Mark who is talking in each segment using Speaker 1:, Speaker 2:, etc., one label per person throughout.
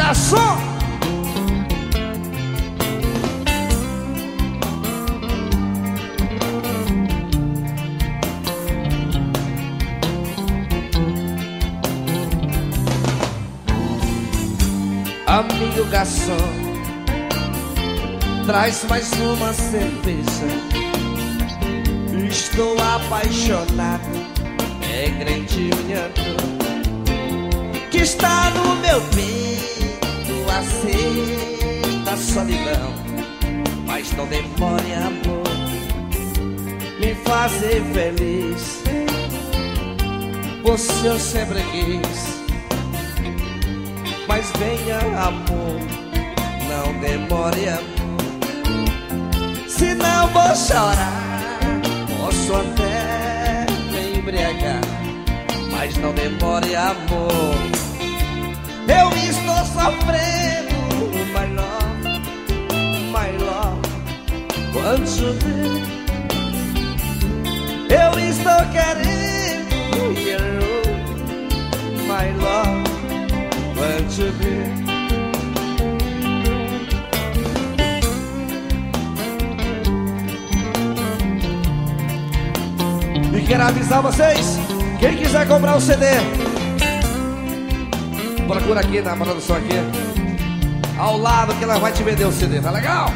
Speaker 1: garçom. Amigo garçom, traz mais uma cerveja. Estou apaixonado, é grande unhado que está no meu peito, aceita a solidão. Mas não demore, amor, me fazer feliz. Você eu sempre quis, mas venha, amor, não demore, amor. Senão vou chorar, posso até me embriagar, mas não demore, amor. Eu estou sofrendo, my love, quando chover. Eu estou querendo, my love, quando chover. E quero avisar vocês, quem quiser comprar o CD, procura aqui na produção aqui, ao lado, que ela vai te vender o CD, tá legal?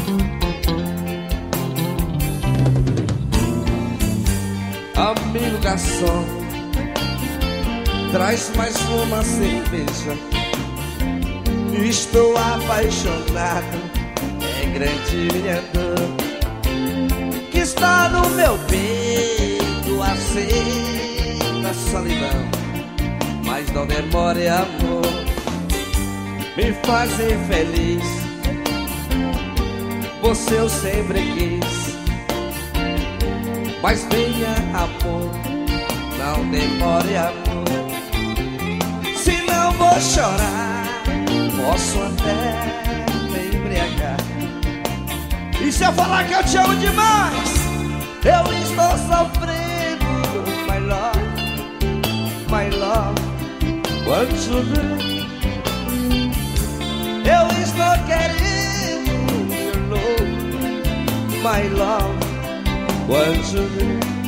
Speaker 1: Amigo garçom, traz mais uma cerveja. Estou apaixonado, é grande dor que está no meu peito, aceita a solidão. Mas não demore, amor, me fazer feliz. Você eu sempre quis, mas venha, amor, não demore, amor. Senão vou chorar, posso até me embriagar. E se eu falar que eu te amo demais, eu estou sofrendo, my love, quando chover. Eu estou querendo, my love, quando chover.